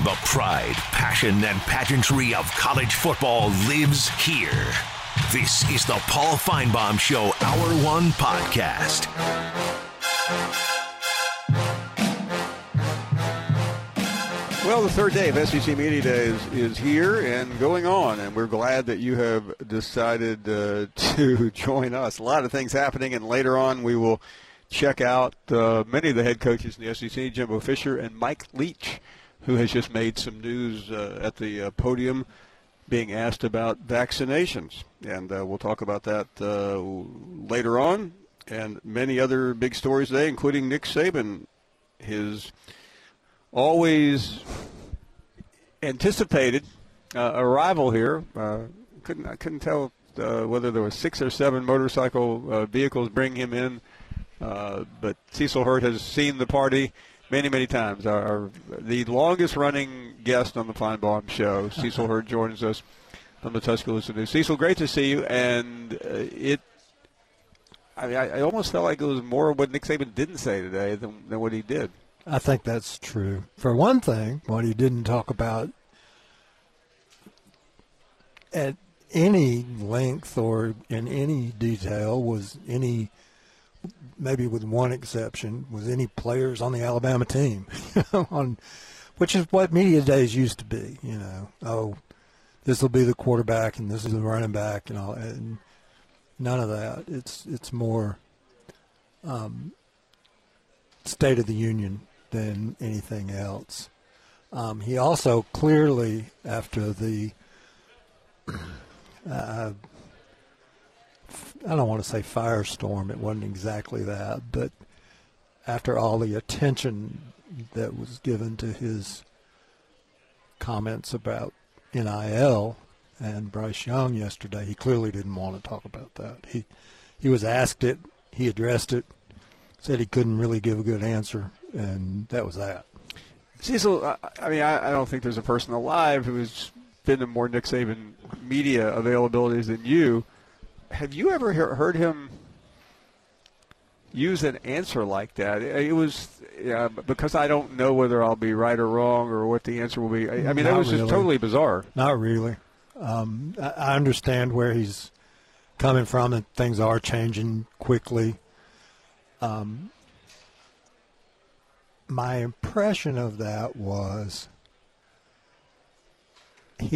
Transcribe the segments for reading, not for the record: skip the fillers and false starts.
The pride, passion, and pageantry of college football lives here. This is the Paul Finebaum Show Hour 1 podcast. Well, the third day of SEC Media Day is here and going on, and we're glad that you have decided to join us. A lot of things happening, and later on we will check out many of the head coaches in the SEC, Jimbo Fisher and Mike Leach, who has just made some news at the podium being asked about vaccinations. And we'll talk about that later on, and many other big stories today, including Nick Saban, his always anticipated arrival here. I couldn't tell whether there were 6 or 7 motorcycle vehicles bringing him in, but Cecil Hurt has seen the party many times. The longest-running guest on the Finebaum Show, Cecil Hurt, joins us from the Tuscaloosa News. Cecil, great to see you, and I almost felt like it was more what Nick Saban didn't say today than what he did. I think that's true. For one thing, what he didn't talk about at any length or in any detail was any, maybe with one exception, was any players on the Alabama team, which is what media days used to be. Oh, this will be the quarterback and this is the running back and all. And none of that. It's more State of the Union than anything else. He also clearly, after the, I don't want to say firestorm, it wasn't exactly that, but after all the attention that was given to his comments about NIL and Bryce Young yesterday, he clearly didn't want to talk about that. He was asked it, he addressed it, said he couldn't really give a good answer, and that was that. Cecil, I don't think there's a person alive who has been to more Nick Saban media availabilities than you. Have you ever heard him use an answer like that? It was because I don't know whether I'll be right or wrong or what the answer will be. That was just totally bizarre. Not really. I understand where he's coming from, and things are changing quickly. My impression of that was he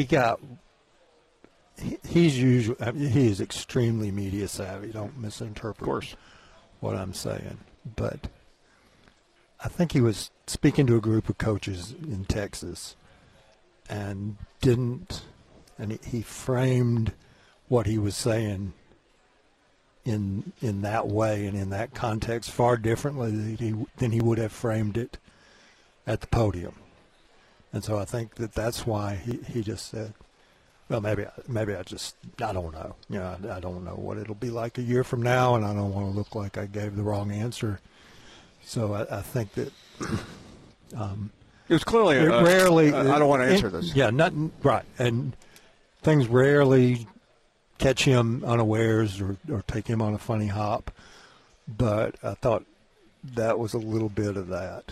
is extremely media savvy. Don't misinterpret, of course, what I'm saying. But I think he was speaking to a group of coaches in Texas and he framed what he was saying in that way and in that context far differently than he would have framed it at the podium. And so I think that's why he just said, well, maybe I don't know. I don't know what it'll be like a year from now, and I don't want to look like I gave the wrong answer. So I think that it was clearly rarely. I don't want to answer this. Yeah, nothing right, and things rarely catch him unawares or take him on a funny hop. But I thought that was a little bit of that.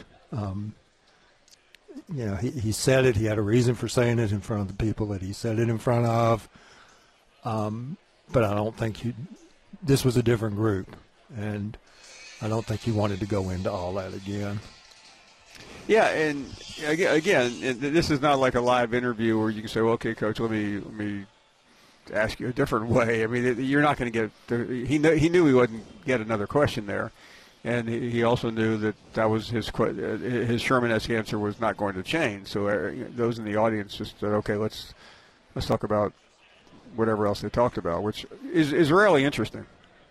He said it. He had a reason for saying it in front of the people that he said it in front of. But I don't think this was a different group, and I don't think he wanted to go into all that again. Yeah, and again, this is not like a live interview where you can say, well, okay, Coach, let me ask you a different way. You're not going to get – he knew he wouldn't get another question there. And he also knew that was his Sherman-esque answer was not going to change. So those in the audience just said, okay, let's talk about whatever else they talked about, which is rarely interesting.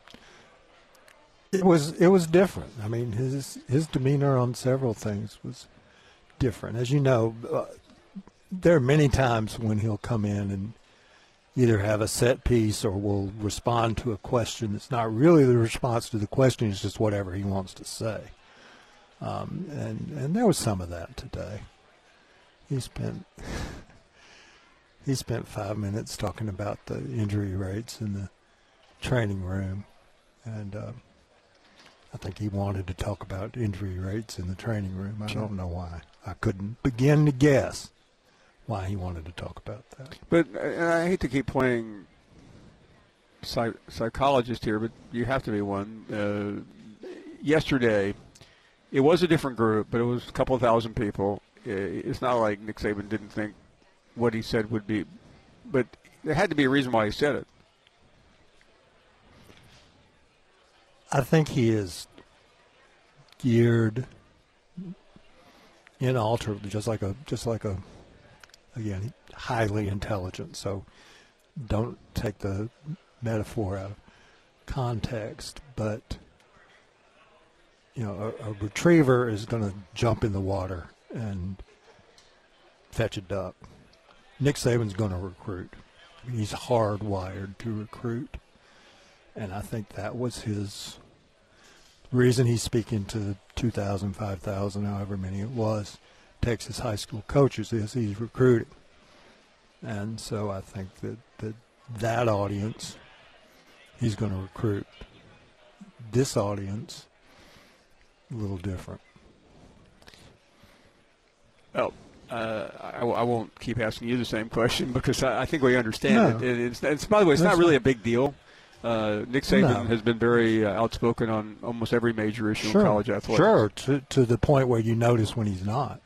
It was different. His demeanor on several things was different. As you know, there are many times when he'll come in and either have a set piece or will respond to a question that's not really the response to the question, it's just whatever he wants to say. And there was some of that today. He spent 5 minutes talking about the injury rates in the training room, and I think he wanted to talk about injury rates in the training room. I don't know why. I couldn't begin to guess. why he wanted to talk about that. But and I hate to keep playing psychologist here, but you have to be one. Yesterday, it was a different group, but it was a couple of thousand people. It's not like Nick Saban didn't think what he said would be, but there had to be a reason why he said it. I think he is geared inalterably, just like a again, highly intelligent. So don't take the metaphor out of context, but a retriever is going to jump in the water and fetch a duck. Nick Saban's going to recruit. He's hardwired to recruit. And I think that was his reason he's speaking to 2,000, 5,000, however many it was, Texas high school coaches, is he's recruiting. And so I think that audience, he's going to recruit. This audience, a little different. Well, I won't keep asking you the same question because I think we understand it. It's by the way, it's not really a big deal. Nick Saban has been very outspoken on almost every major issue in college athletics. Sure, to the point where you notice when he's not.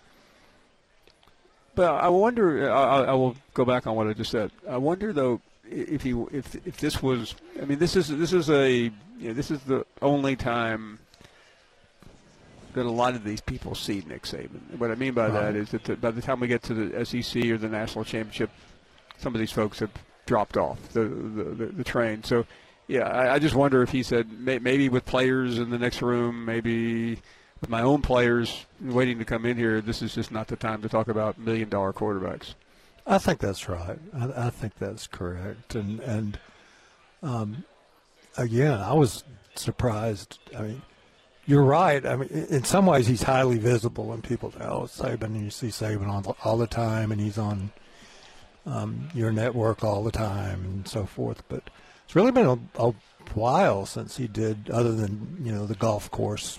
But I wonder. I will go back on what I just said. I wonder though if this was. I mean, this is the only time that a lot of these people see Nick Saban. What I mean by that is that by the time we get to the SEC or the national championship, some of these folks have dropped off the train. So, yeah, I just wonder if he said maybe with players in the next room, maybe with my own players waiting to come in here, this is just not the time to talk about $1 million quarterbacks. I think that's right. I think that's correct. And again, I was surprised. I mean, you're right. I mean, in some ways, he's highly visible, and people say, "Oh, Saban," and you see Saban all the time, and he's on your network all the time, and so forth. But it's really been a while since he did, other than the golf course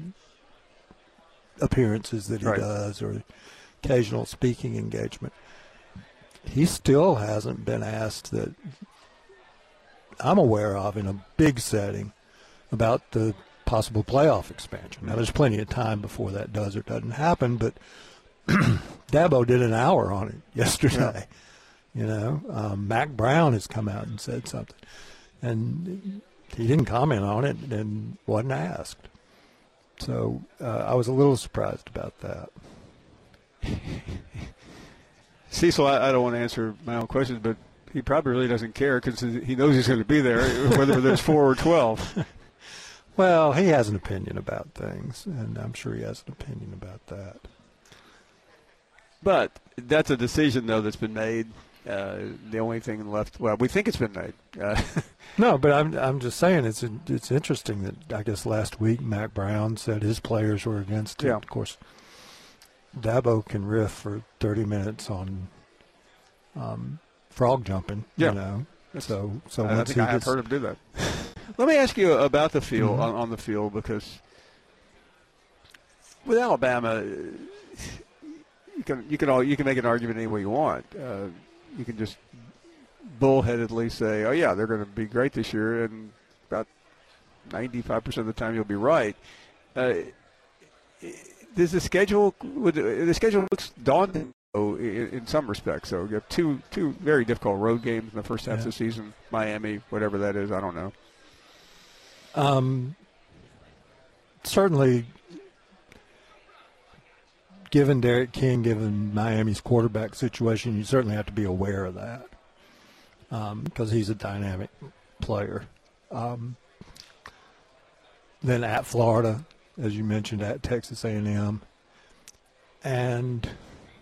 appearances that he does, or occasional speaking engagement. He still hasn't been asked that I'm aware of in a big setting about the possible playoff expansion. Now, there's plenty of time before that does or doesn't happen, but Dabo did an hour on it yesterday. Mac Brown has come out and said something, and he didn't comment on it and wasn't asked. So I was a little surprised about that. Cecil, I don't want to answer my own questions, but he probably really doesn't care because he knows he's going to be there, whether there's 4 or 12. Well, he has an opinion about things, and I'm sure he has an opinion about that. But that's a decision, though, that's been made. The only thing left, well, we think it's been made. No, but I'm just saying it's interesting that I guess last week Mac Brown said his players were against it. Yeah. Of course, Dabo can riff for 30 minutes on frog jumping. Yeah. So I think I have heard him do that. Let me ask you about the field, on the field, because with Alabama, you can make an argument any way you want. You can just bullheadedly say, "Oh yeah, they're going to be great this year," and about 95% of the time you'll be right. Does the schedule? The schedule looks daunting in some respects. So you have two very difficult road games in the first half of the season. Miami, whatever that is, I don't know. Certainly, given Derek King, given Miami's quarterback situation, you certainly have to be aware of that because he's a dynamic player. Then at Florida, as you mentioned, at Texas A&M. And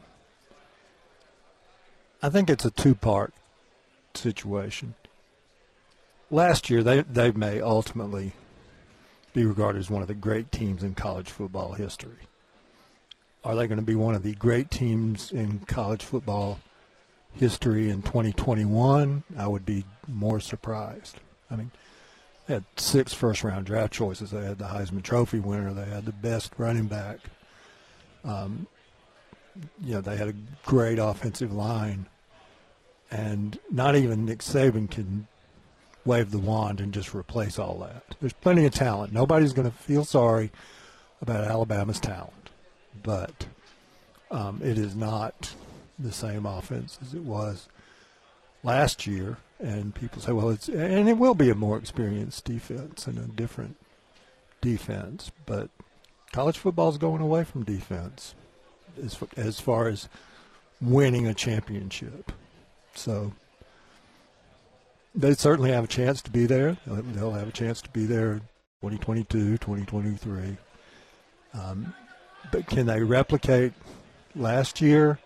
I think it's a two-part situation. Last year, they may ultimately be regarded as one of the great teams in college football history. Are they going to be one of the great teams in college football history in 2021? I would be more surprised. I mean, they had 6 first-round draft choices. They had the Heisman Trophy winner. They had the best running back. they had a great offensive line, and not even Nick Saban can wave the wand and just replace all that. There's plenty of talent. Nobody's going to feel sorry about Alabama's talent, but it is not the same offense as it was last year. And people say, well, and it will be a more experienced defense and a different defense, but college football is going away from defense as far as winning a championship. So they certainly have a chance to be there. They'll have a chance to be there 2022, 2023. But can they replicate last year?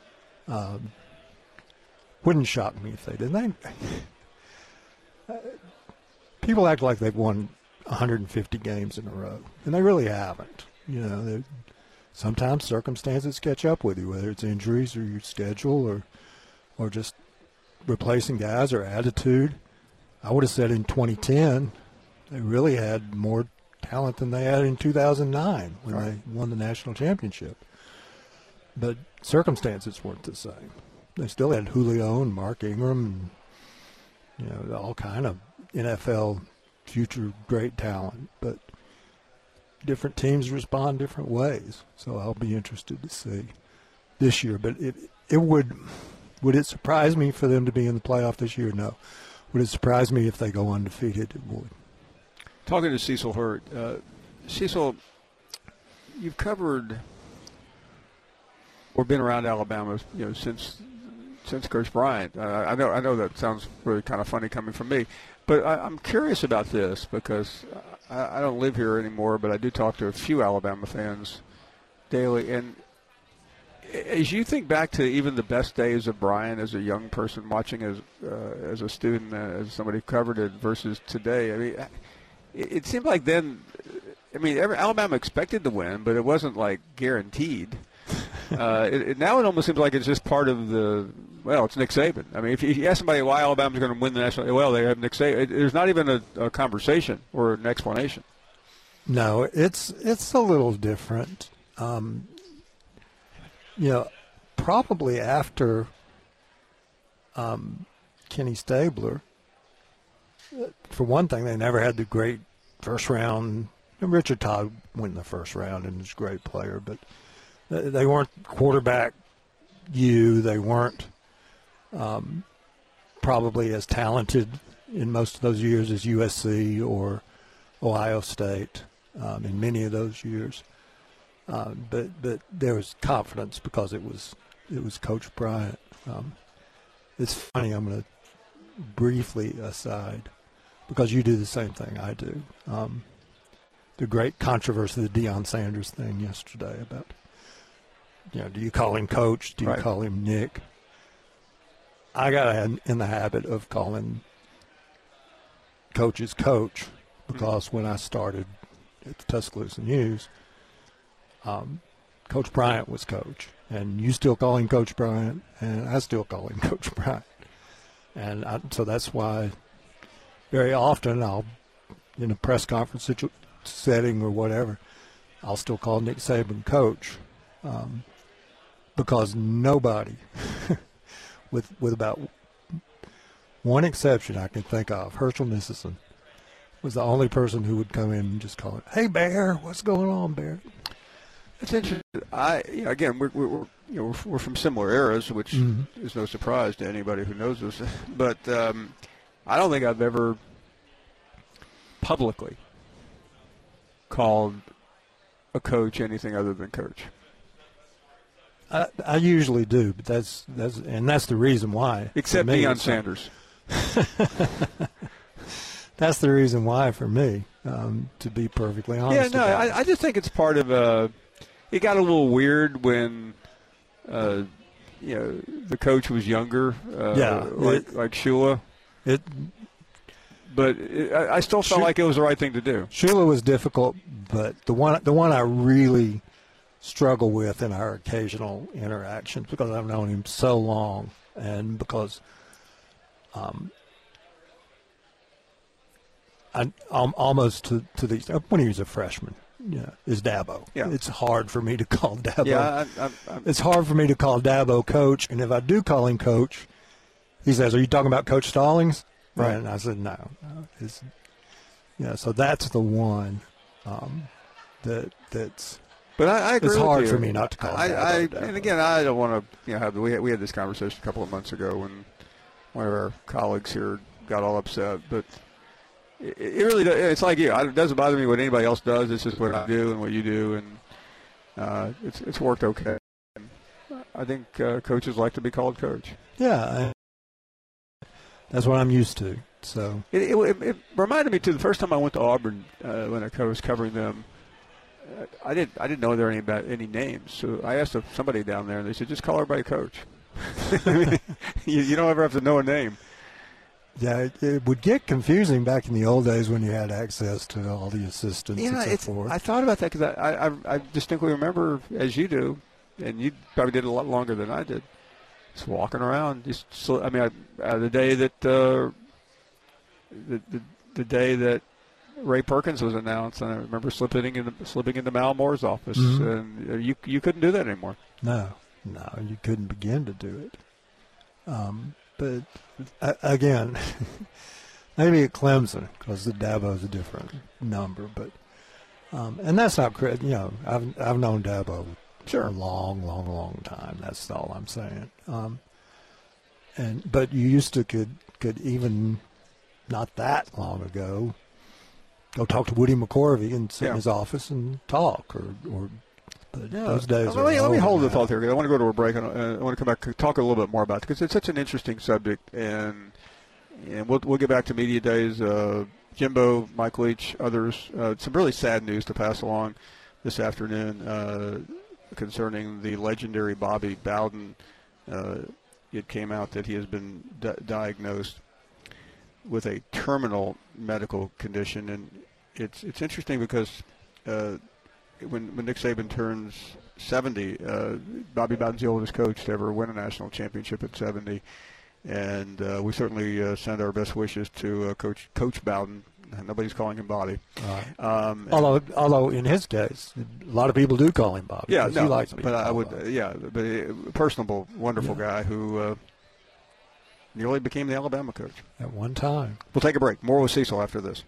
Wouldn't shock me if they did. People act like they've won 150 games in a row, and they really haven't. Sometimes circumstances catch up with you, whether it's injuries or your schedule or just replacing guys or attitude. I would have said in 2010 they really had more talent than they had in 2009 when they won the national championship. But circumstances weren't the same. They still had Julio and Mark Ingram and all kind of NFL future great talent, but different teams respond different ways. So I'll be interested to see this year. But it would it surprise me for them to be in the playoff this year? No. Would it surprise me if they go undefeated? It would. Talking to Cecil Hurt, Cecil, you've covered or been around Alabama, since Coach Bryant. I know that sounds really kind of funny coming from me, but I'm curious about this because I don't live here anymore, but I do talk to a few Alabama fans daily. And as you think back to even the best days of Bryant as a young person watching as a student, as somebody who covered it versus today, I mean, it seemed like then, Alabama expected to win, but it wasn't like guaranteed. Now it almost seems like it's just part of it's Nick Saban. I mean, if you ask somebody why Alabama's going to win the national, they have Nick Saban. There's not even a conversation or an explanation. No, it's a little different. Probably after Kenny Stabler, for one thing, they never had the great first round. And Richard Todd went in the first round and was a great player, but they weren't quarterback They weren't probably as talented in most of those years as USC or Ohio State in many of those years. But there was confidence because it was Coach Bryant. It's funny, I'm going to briefly aside, because you do the same thing I do. The great controversy, the Deion Sanders thing yesterday about, do you call him Coach? Do you call him Nick? I got in the habit of calling coaches Coach because when I started at the Tuscaloosa News, Coach Bryant was Coach, and you still call him Coach Bryant, and I still call him Coach Bryant. And so that's why very often I'll, in a press conference setting or whatever, I'll still call Nick Saban Coach, because nobody, with about one exception I can think of, Herschel Nicholson, was the only person who would come in and just call it, "Hey Bear, what's going on, Bear?" It's interesting. Again, we're from similar eras, which is no surprise to anybody who knows us. But I don't think I've ever publicly called a coach anything other than Coach. I usually do, but that's the reason why. Except Deion Sanders. That's the reason why for me, to be perfectly honest. Yeah, no, I just think it's part of it got a little weird when, the coach was younger, like Shula. But I still felt like it was the right thing to do. Shula was difficult, but the one I really struggle with in our occasional interactions, because I've known him so long, and because I'm almost to these, when he was a freshman, is Dabo. Yeah. It's hard for me to call Dabo. Yeah, it's hard for me to call Dabo coach, and if I do call him coach, he says, "Are you talking about Coach Stallings?" Right. And I said, "No." So that's the one that's. But I agree. It's hard with you. for me not to call Dabo. And again, I don't want to. We had this conversation a couple of months ago when one of our colleagues here got all upset, but. It really does. It's like you. It doesn't bother me what anybody else does. It's just what I do and what you do, and it's worked okay. I think coaches like to be called coach. Yeah, that's what I'm used to. So it reminded me too. The first time I went to Auburn when I was covering them, I didn't know there were any names. So I asked somebody down there, and they said just call everybody coach. You don't ever have to know a name. Yeah, it would get confusing back in the old days when you had access to all the assistants and so forth. I thought about that because I distinctly remember, as you do, and you probably did a lot longer than I did, just walking around. The day that the day that Ray Perkins was announced, and I remember slipping into Mal Moore's office, and you couldn't do that anymore. No, you couldn't begin to do it. But again, maybe at Clemson because the Dabo is a different number. But and that's not I've known Dabo sure a long time. That's all I'm saying. But you used to could even not that long ago go talk to Woody McCorvey and sit in his office and talk or. But those days let me hold the thought there. I want to go to a break. And I want to come back and talk a little bit more about it because it's such an interesting subject. And we'll get back to media days. Jimbo, Mike Leach, others. Some really sad news to pass along this afternoon concerning the legendary Bobby Bowden. It came out that he has been diagnosed with a terminal medical condition, and it's interesting because. When Nick Saban turns 70, Bobby Bowden's the oldest coach to ever win a national championship at 70, and we certainly send our best wishes to Coach Bowden. Nobody's calling him Bobby. Right. Although in his case, a lot of people do call him Bobby. Yeah, he likes but I would, but a personable, wonderful guy who nearly became the Alabama coach at one time. We'll take a break. More with Cecil after this.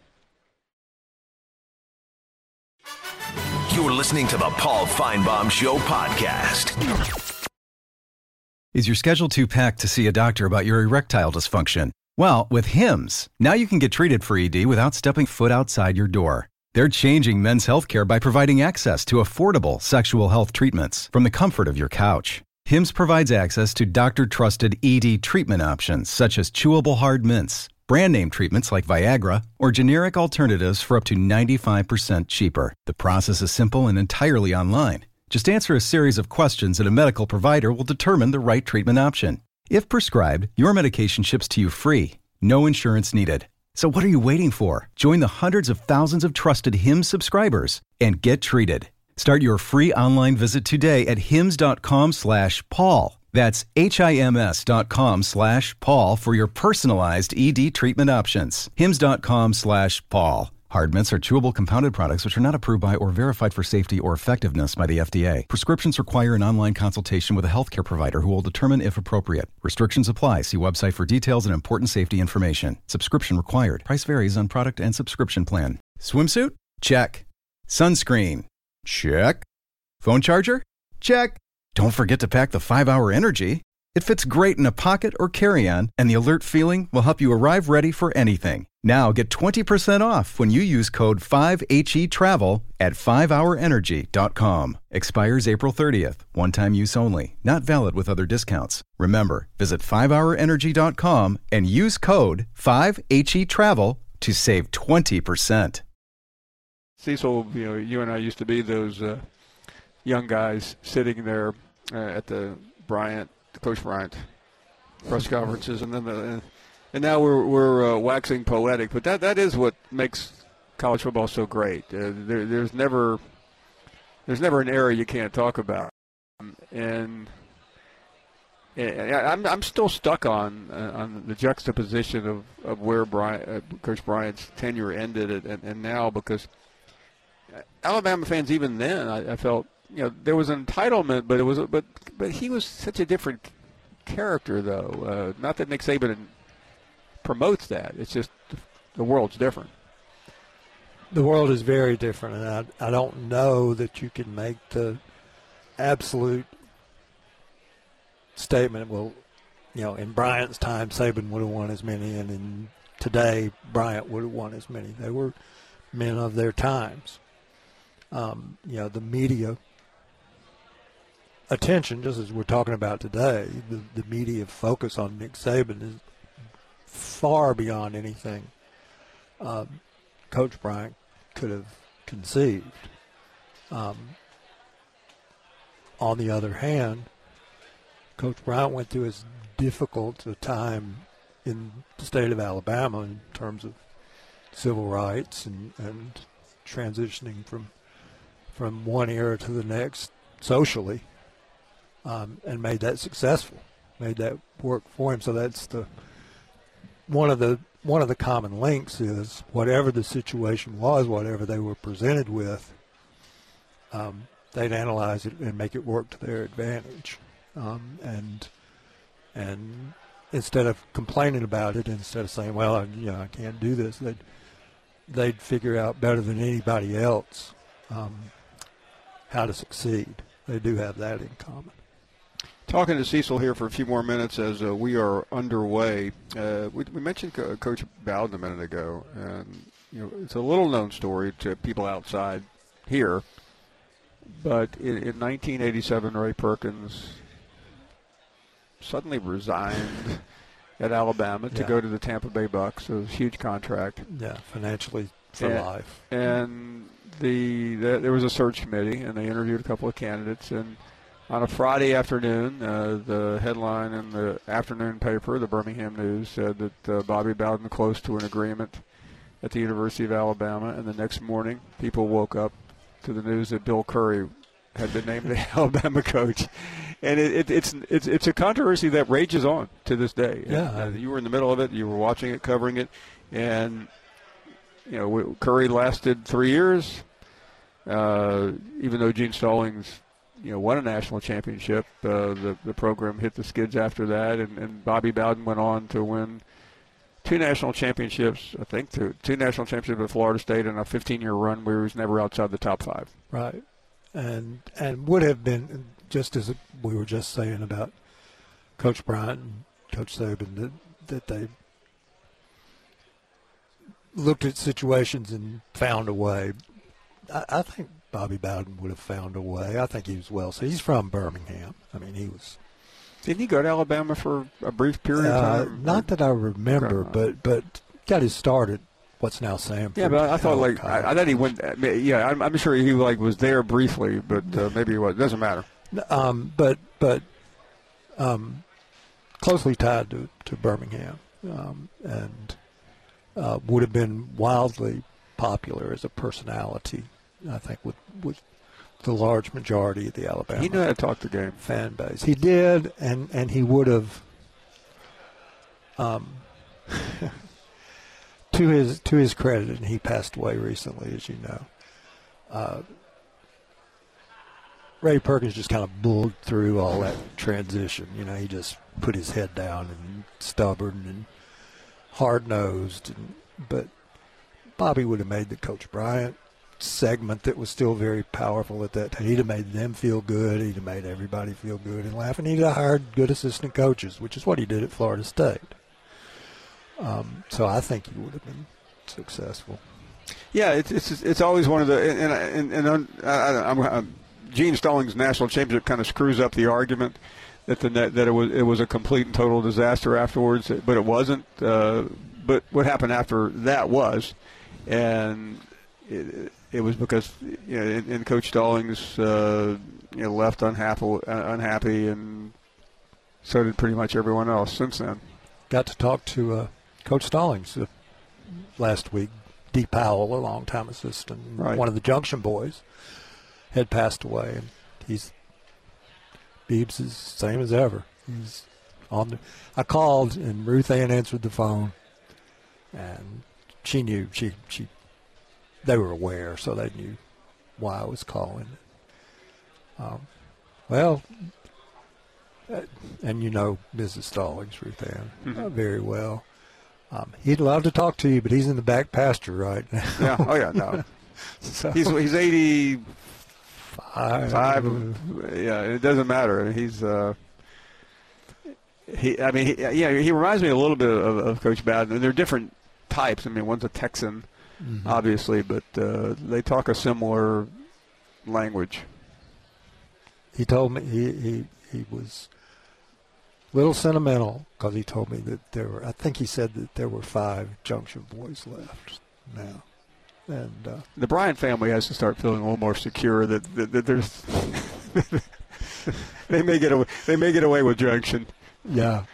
You're listening to the Paul Feinbaum Show podcast. Is your schedule too packed to see a doctor about your erectile dysfunction? Well, with Hims, now you can get treated for ED without stepping foot outside your door. They're changing men's healthcare by providing access to affordable sexual health treatments from the comfort of your couch. Hims provides access to doctor-trusted ED treatment options such as chewable hard mints, brand name treatments like Viagra, or generic alternatives for up to 95% cheaper. The process is simple and entirely online. Just answer a series of questions and a medical provider will determine the right treatment option. If prescribed, your medication ships to you free. No insurance needed. So what are you waiting for? Join the hundreds of thousands of trusted Hims subscribers and get treated. Start your free online visit today at hims.com/Paul. That's HIMS.com/Paul for your personalized ED treatment options. HIMS.com/Paul. Hard mints are chewable compounded products which are not approved by or verified for safety or effectiveness by the FDA. Prescriptions require an online consultation with a healthcare provider who will determine if appropriate. Restrictions apply. See website for details and important safety information. Subscription required. Price varies on product and subscription plan. Swimsuit? Check. Sunscreen? Check. Phone charger? Check. Don't forget to pack the 5-Hour Energy. It fits great in a pocket or carry-on, and the alert feeling will help you arrive ready for anything. Now get 20% off when you use code 5HETRAVEL at 5hourenergy.com. Expires April 30th. One-time use only. Not valid with other discounts. Remember, visit 5hourenergy.com and use code 5HETRAVEL to save 20%. Cecil, you and I used to be those young guys sitting there at the Coach Bryant press conferences, and now we're waxing poetic. But that is what makes college football so great. There's never an era you can't talk about, and I'm still stuck on the juxtaposition of where Coach Bryant's tenure ended and now, because Alabama fans, even then, I felt, there was an entitlement, but he was such a different character, though. Not that Nick Saban promotes that. It's just the world's different. The world is very different, and I don't know that you can make the absolute statement, well, in Bryant's time, Saban would have won as many, and in today, Bryant would have won as many. They were men of their times. The media attention, just as we're talking about today, the media focus on Nick Saban is far beyond anything Coach Bryant could have conceived. On the other hand, Coach Bryant went through as difficult a time in the state of Alabama in terms of civil rights and transitioning from one era to the next socially, and made that successful, made that work for him. So that's one of the common links is whatever the situation was, whatever they were presented with, they'd analyze it and make it work to their advantage. And instead of complaining about it, instead of saying, well, I can't do this, they'd figure out better than anybody else how to succeed. They do have that in common. Talking to Cecil here for a few more minutes as we are underway. We mentioned Coach Bowden a minute ago, and it's a little-known story to people outside here. But in 1987, Ray Perkins suddenly resigned at Alabama to go to the Tampa Bay Bucks. It was a huge contract. Yeah, financially for life. And there was a search committee, and they interviewed a couple of candidates. And on a Friday afternoon, the headline in the afternoon paper, the Birmingham News, said that Bobby Bowden close to an agreement at the University of Alabama. And the next morning, people woke up to the news that Bill Curry had been named the Alabama coach. And it's a controversy that rages on to this day. Yeah, you were in the middle of it. You were watching it, covering it, and Curry lasted 3 years. Even though Gene Stallings, won a national championship, the program hit the skids after that, and Bobby Bowden went on to win 2 national championships. I think two national championships at Florida State and a 15-year run where he was never outside the top 5. Right, and would have been. Just as we were just saying about Coach Bryant and Coach Saban, that they looked at situations and found a way. I think Bobby Bowden would have found a way. I think he was well. So he's from Birmingham. I mean, he was. Didn't he go to Alabama for a brief period of time? Not that I remember, but got his start at what's now Samford. Yeah, but I thought I thought he went. Yeah, I'm sure he was there briefly, but maybe he was. It doesn't matter. But closely tied to Birmingham, and would have been wildly popular as a personality, I think, with the large majority of the Alabama. He knew how to talk the game. Fan base. He did, and he would have. To his credit, and he passed away recently, as you know. Ray Perkins just kind of bulled through all that transition. He just put his head down and stubborn and hard-nosed. But Bobby would have made the Coach Bryant segment that was still very powerful at that time. He'd have made them feel good. He'd have made everybody feel good and laugh. And he'd have hired good assistant coaches, which is what he did at Florida State. So I think he would have been successful. Yeah, it's always one of the I'm Gene Stallings' national championship kind of screws up the argument that it was a complete and total disaster afterwards, but it wasn't. But what happened after that was, and it was because and Coach Stallings left unhappy, and so did pretty much everyone else since then. Got to talk to Coach Stallings last week. Dee Powell, a longtime assistant, right. One of the Junction boys, had passed away, and Beebs is same as ever. He's on. I called, and Ruth Ann answered the phone, and she knew. They were aware, so they knew why I was calling. Well, and you know Mrs. Stallings, Ruth Ann, very well. He'd love to talk to you, but he's in the back pasture right now. Yeah. Oh, yeah, no. So, He's 85. Yeah, it doesn't matter. He reminds me a little bit of Coach Bowden. And they're different types. I mean, one's a Texan, obviously, but they talk a similar language. He told me he was a little sentimental because he told me that I think he said that there were 5 Junction boys left now. And the Bryant family has to start feeling a little more secure that there's they may get away with Junction. Yeah.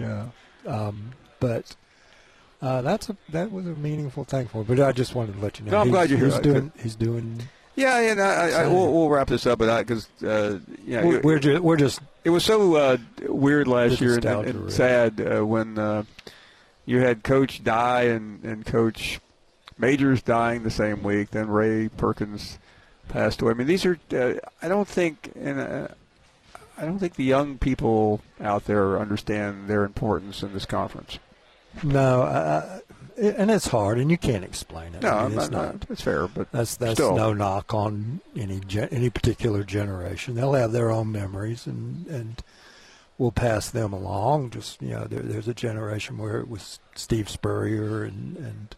But that was a meaningful thing for me. But I just wanted to let you know. No, I'm glad you're here. He's doing. Yeah, and we'll wrap this up, but because we're just. It was so weird last year and sad when you had Coach die and Coach Majors dying the same week. Then Ray Perkins passed away. I mean, these are. I don't think the young people out there understand their importance in this conference. No, and it's hard, and you can't explain it. No, I mean, it's not. It's fair, but that's still. No knock on any particular generation. They'll have their own memories, and we'll pass them along. Just there's a generation where it was Steve Spurrier, and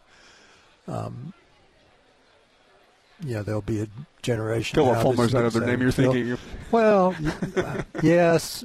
there'll be a generation. Philip Fulmer's that other name you're thinking. Well, yes,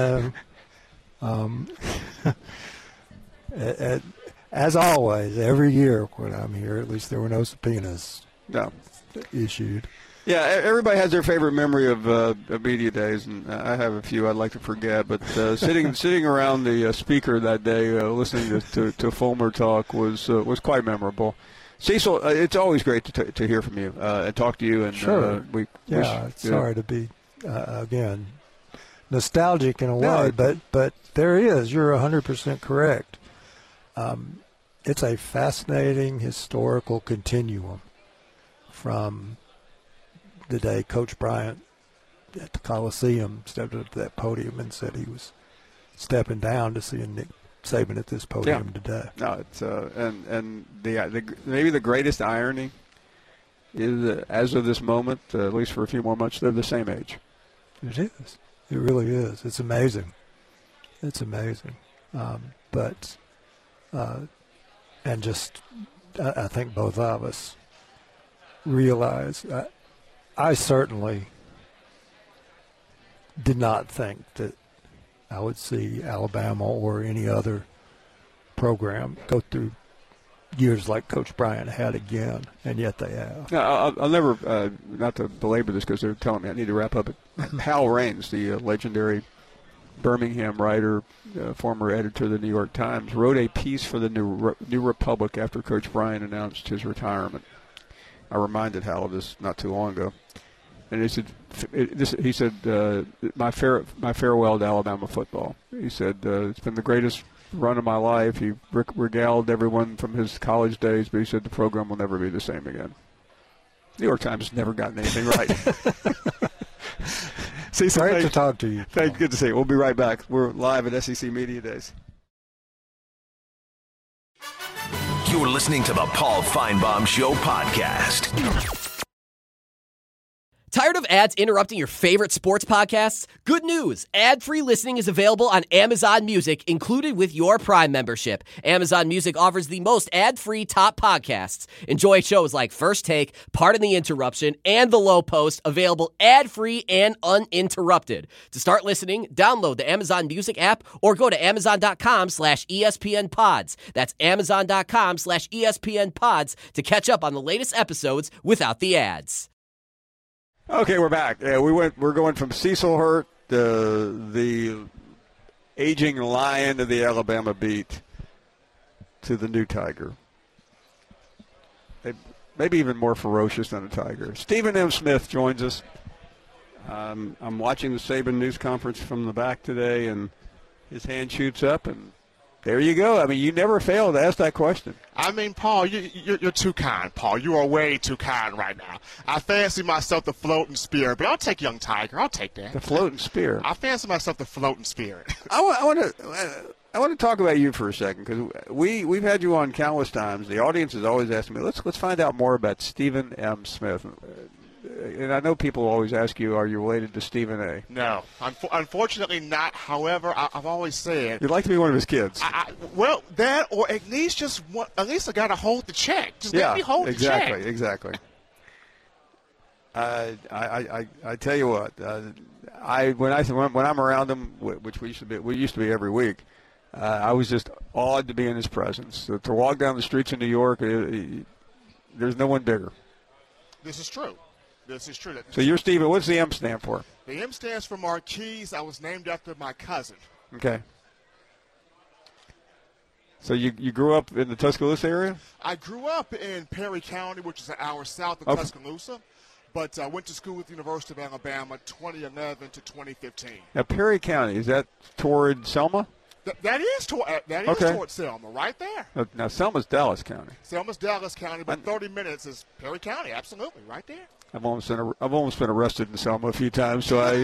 As always, every year when I'm here, at least there were no subpoenas issued. Yeah, everybody has their favorite memory of media days, and I have a few I'd like to forget. But sitting around the speaker that day, listening to Fulmer talk was quite memorable. Cecil, it's always great to hear from you and talk to you. And sure, sorry to be again nostalgic in a way, but there is. You're 100% correct. It's a fascinating historical continuum from the day Coach Bryant at the Coliseum stepped up to that podium and said he was stepping down to seeing Nick Saban at this podium today. No, it's and maybe the greatest irony is that as of this moment, at least for a few more months, they're the same age. It is. It really is. It's amazing. It's amazing. And just, I think both of us realize, I certainly did not think that I would see Alabama or any other program go through years like Coach Bryant had again, and yet they have. No, I'll never, not to belabor this because they're telling me I need to wrap up, but Hal Raines, the legendary Birmingham writer, former editor of the New York Times, wrote a piece for the New Republic after Coach Bryant announced his retirement. I reminded Hal of this not too long ago, and he said, my farewell to Alabama football. He said, it's been the greatest run of my life. He regaled everyone from his college days, but he said the program will never be the same again. New York Times has never gotten anything right. Great to talk to you. Good to see you. We'll be right back. We're live at SEC Media Days. You're listening to the Paul Feinbaum Show podcast. Tired of ads interrupting your favorite sports podcasts? Good news! Ad-free listening is available on Amazon Music, included with your Prime membership. Amazon Music offers the most ad-free top podcasts. Enjoy shows like First Take, Pardon the Interruption, and The Low Post, available ad-free and uninterrupted. To start listening, download the Amazon Music app or go to amazon.com/ESPN Pods. That's amazon.com/ESPN Pods to catch up on the latest episodes without the ads. Okay, we're back. Yeah, we're going from Cecil Hurt, the aging lion of the Alabama beat, to the new tiger. Maybe even more ferocious than a tiger. Stephen M. Smith joins us. I'm watching the Saban news conference from the back today, and his hand shoots up, and There you go. I mean, you never fail to ask that question. I mean, Paul, you're too kind, Paul. You are way too kind right now. I fancy myself the floating spear, but I'll take young Tiger. I'll take that. The floating spear. I fancy myself the floating spear. I want to talk about you for a second because we've had you on countless times. The audience is always asking me, let's find out more about Stephen M. Smith. And I know people always ask you, are you related to Stephen A? No, unfortunately not. However, I've always said you'd like to be one of his kids. Well, that or at least at least I got to hold the check. Just let me hold the check. Exactly. I tell you what, when I'm around him, which we used to be every week, I was just awed to be in his presence. To walk down the streets of New York, there's no one bigger. This is true. So you're Stephen. What's the M stand for? The M stands for Marquise. I was named after my cousin. Okay. So you grew up in the Tuscaloosa area? I grew up in Perry County, which is an hour south of Tuscaloosa, but I went to school with the University of Alabama 2011 to 2015. Now, Perry County, is that toward Selma? That is toward Selma, right there. Now, Selma's Dallas County. Selma's Dallas County, but 30 minutes is Perry County, absolutely, right there. I've almost been arrested in Selma a few times, so I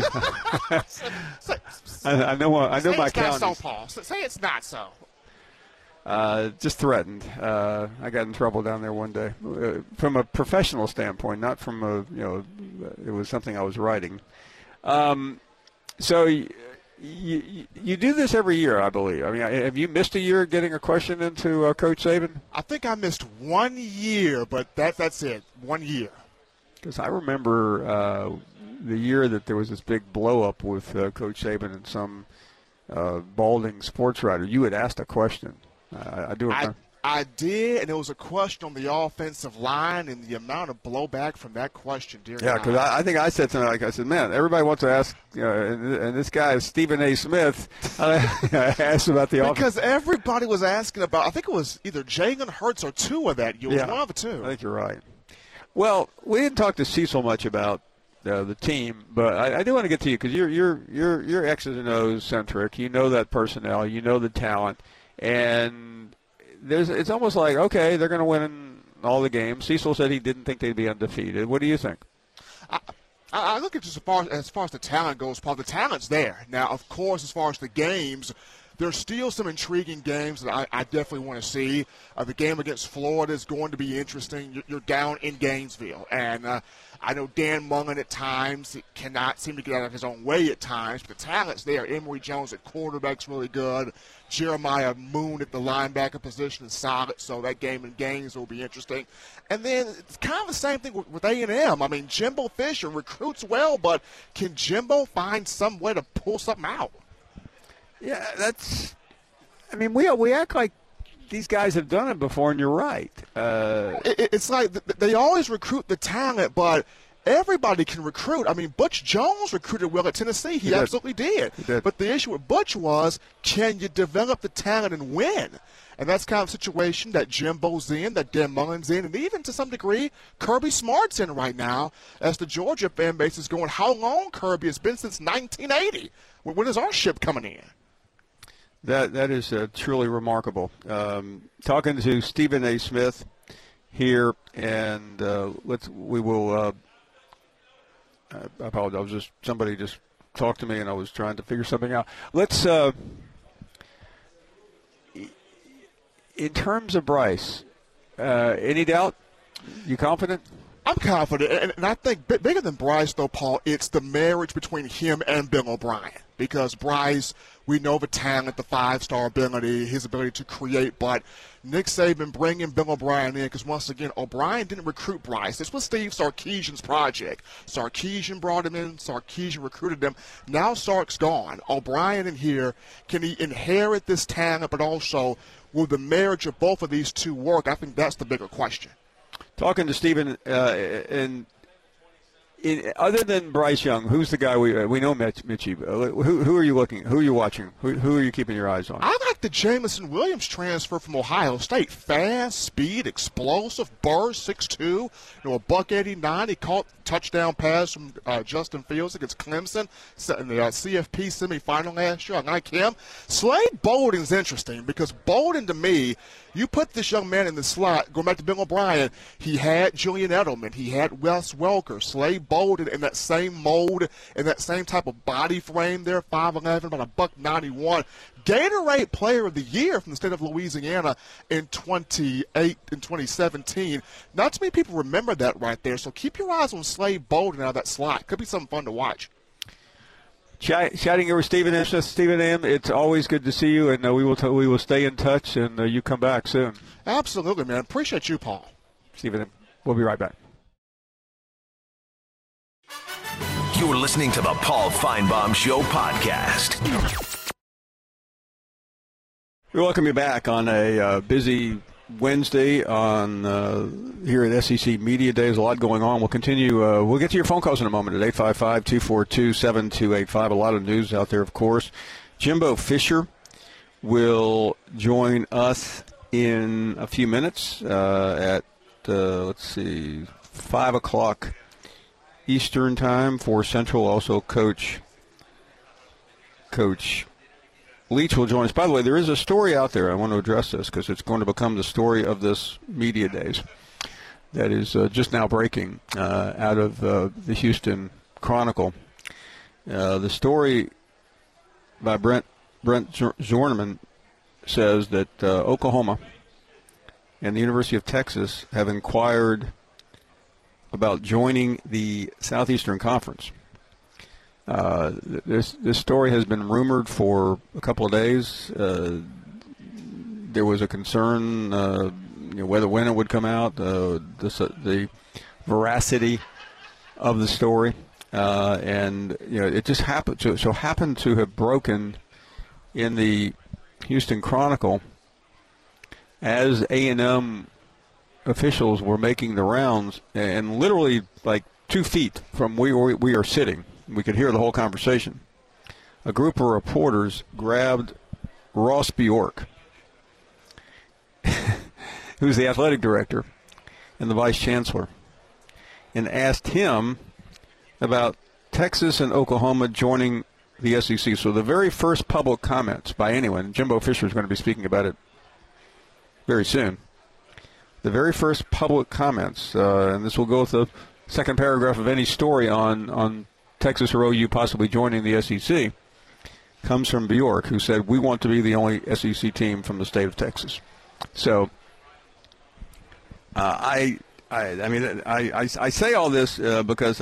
know my county. Say it's not so, Paul. Say it's not so. Just threatened. I got in trouble down there one day from a professional standpoint, not from it was something I was writing. So you do this every year, I believe. I mean, have you missed a year getting a question into Coach Saban? I think I missed 1 year, but that's it, 1 year. Because I remember the year that there was this big blow-up with Coach Saban and some balding sports writer. You had asked a question. I do remember. I did, and it was a question on the offensive line, and the amount of blowback from that question, dear God. Yeah, because I think I said something like, I said, man, everybody wants to ask, and this guy is Stephen A. Smith. I asked about the offense. Because everybody was asking about, I think it was either Jalen Hurts or Tua that year. It was one of the two. I think you're right. Well, we didn't talk to Cecil much about the team, but I do want to get to you because you're X's and O's centric. You know that personnel. You know the talent. And it's almost like, okay, they're going to win all the games. Cecil said he didn't think they'd be undefeated. What do you think? I look at just as far as the talent goes, Paul. The talent's there. Now, of course, as far as the games, there's still some intriguing games that I definitely want to see. The game against Florida is going to be interesting. You're down in Gainesville. And I know Dan Mullen at times cannot seem to get out of his own way at times, but the talent's there. Emory Jones at quarterback's really good. Jeremiah Moon at the linebacker position is solid, so that game in Gainesville will be interesting. And then it's kind of the same thing with A&M. I mean, Jimbo Fisher recruits well, but can Jimbo find some way to pull something out? Yeah, we act like these guys have done it before, and you're right. It's like they always recruit the talent, but everybody can recruit. I mean, Butch Jones recruited well at Tennessee. He absolutely did. He did. But the issue with Butch was, can you develop the talent and win? And that's kind of a situation that Jimbo's in, that Dan Mullen's in, and even to some degree, Kirby Smart's in right now as the Georgia fan base is going, how long, Kirby? It's been since 1980. When is our ship coming in? That is truly remarkable. Talking to Stephen A. Smith here, and we will. I apologize. Somebody just talked to me, and I was trying to figure something out. Let's. In terms of Bryce, any doubt? You confident? I'm confident, and I think bigger than Bryce, though, Paul, it's the marriage between him and Bill O'Brien. Because Bryce, we know the talent, the five-star ability, his ability to create, but Nick Saban bringing Bill O'Brien in, because once again, O'Brien didn't recruit Bryce. This was Steve Sarkisian's project. Sarkisian brought him in, Sarkisian recruited him. Now Sark's gone. O'Brien in here, can he inherit this talent, but also will the marriage of both of these two work? I think that's the bigger question. Talking to Stephen, and other than Bryce Young, who's the guy we know? Mitchie. Who are you looking? Who are you watching? Who are you keeping your eyes on? I like the Jamison Williams transfer from Ohio State. Fast, speed, explosive, burst, 6'2", a $189. He caught touchdown pass from Justin Fields against Clemson in the CFP semifinal last year on ICAM. Slade Bolden's interesting because Bolden, to me, you put this young man in the slot, going back to Bill O'Brien, he had Julian Edelman, he had Wes Welker. Slade Bolden in that same mold, in that same type of body frame there, 5'11", about $191. Gatorade Player of the Year from the state of Louisiana in 2017. Not too many people remember that right there, so keep your eyes on Slade Bolden out of that slot. Could be something fun to watch. Chatting over Stephen M. Stephen M., it's always good to see you, and we will stay in touch, and you come back soon. Absolutely, man. Appreciate you, Paul. Stephen M., we'll be right back. You're listening to the Paul Feinbaum Show podcast. We welcome you back on a busy Wednesday on here at SEC Media Day. There's a lot going on. We'll continue. We'll get to your phone calls in a moment at 855-242-7285. A lot of news out there, of course. Jimbo Fisher will join us in a few minutes at, 5 o'clock Eastern Time for Central. Also, Coach Leach will join us. By the way, there is a story out there. I want to address this because it's going to become the story of this Media Days that is just now breaking out of the Houston Chronicle. The story by Brent Zorneman says that Oklahoma and the University of Texas have inquired about joining the Southeastern Conference. This story has been rumored for a couple of days. There was a concern when it would come out, the veracity of the story, and it just happened to have broken in the Houston Chronicle as A&M officials were making the rounds, and literally like 2 feet from where we are sitting. We could hear the whole conversation. A group of reporters grabbed Ross Bjork, who's the athletic director and the vice chancellor, and asked him about Texas and Oklahoma joining the SEC. So the very first public comments by anyone, Jimbo Fisher is going to be speaking about it very soon. The very first public comments, and this will go with the second paragraph of any story on Texas or OU possibly joining the SEC, comes from Bjork, who said, "We want to be the only SEC team from the state of Texas." So, I say all this because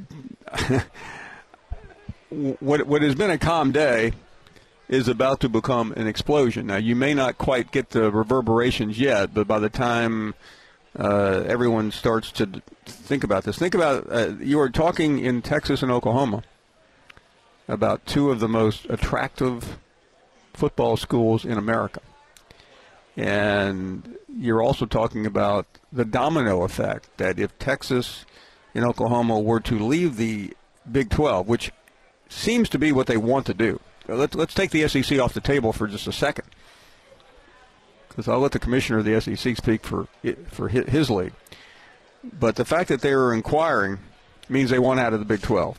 what has been a calm day is about to become an explosion. Now, you may not quite get the reverberations yet, but by the time everyone starts to think about this. Think about you are talking in Texas and Oklahoma about two of the most attractive football schools in America. And you're also talking about the domino effect that if Texas and Oklahoma were to leave the Big 12, which seems to be what they want to do. Let's take the SEC off the table for just a second, because I'll let the commissioner of the SEC speak for his league. But the fact that they are inquiring means they want out of the Big 12,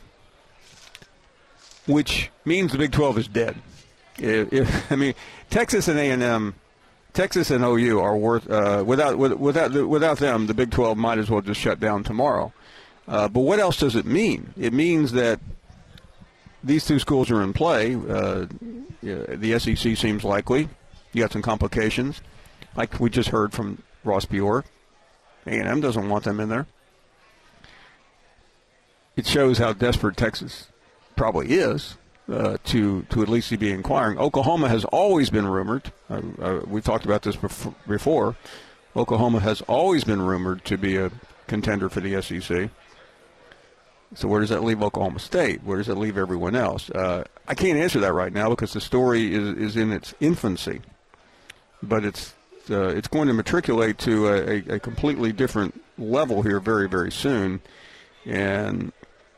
which means the Big 12 is dead. Texas and A&M, Texas and OU are worth without them, the Big 12 might as well just shut down tomorrow. But what else does it mean? It means that these two schools are in play. The SEC seems likely. You got some complications, like we just heard from Ross Bjork. A&M doesn't want them in there. It shows how desperate Texas probably is to at least be inquiring. Oklahoma has always been rumored. We talked about this before. Oklahoma has always been rumored to be a contender for the SEC. So where does that leave Oklahoma State? Where does that leave everyone else? I can't answer that right now because the story is in its infancy. But it's going to matriculate to a completely different level here very, very soon. And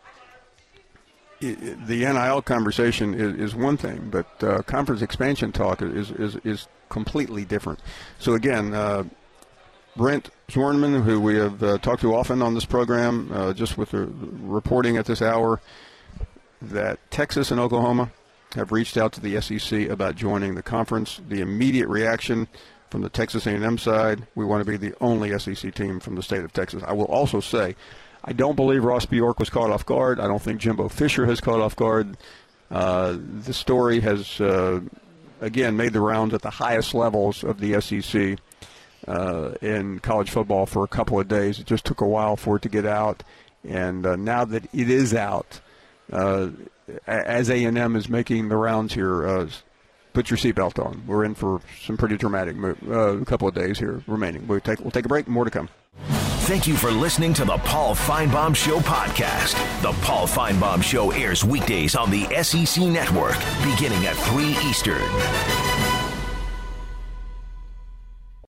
the NIL conversation is one thing, but conference expansion talk is completely different. So, again, Brent Zwerneman, who we have talked to often on this program, just with the reporting at this hour, that Texas and Oklahoma have reached out to the SEC about joining the conference. The immediate reaction from the Texas A&M side, we want to be the only SEC team from the state of Texas. I will also say, I don't believe Ross Bjork was caught off guard. I don't think Jimbo Fisher has caught off guard. The story has, again, made the rounds at the highest levels of the SEC in college football for a couple of days. It just took a while for it to get out. And now that it is out, as A&M is making the rounds here, put your seatbelt on. We're in for some pretty dramatic couple of days here remaining. We'll take a break. More to come. Thank you for listening to the Paul Feinbaum Show podcast. The Paul Feinbaum Show airs weekdays on the SEC Network, beginning at 3 Eastern.